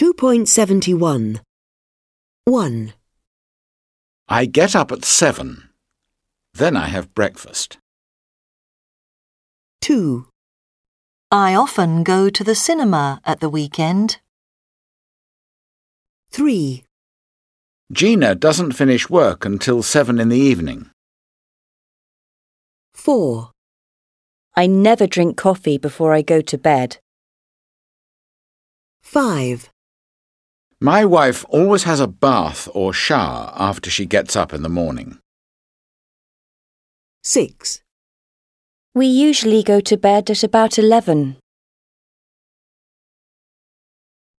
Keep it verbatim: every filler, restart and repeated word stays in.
two point seven one. one. I get up at seven. Then I have breakfast. two. I often go to the cinema at the weekend. three. Gina doesn't finish work until seven in the evening. four. I never drink coffee before I go to bed. five. My wife always has a bath or shower after she gets up in the morning. six. We usually go to bed at about eleven.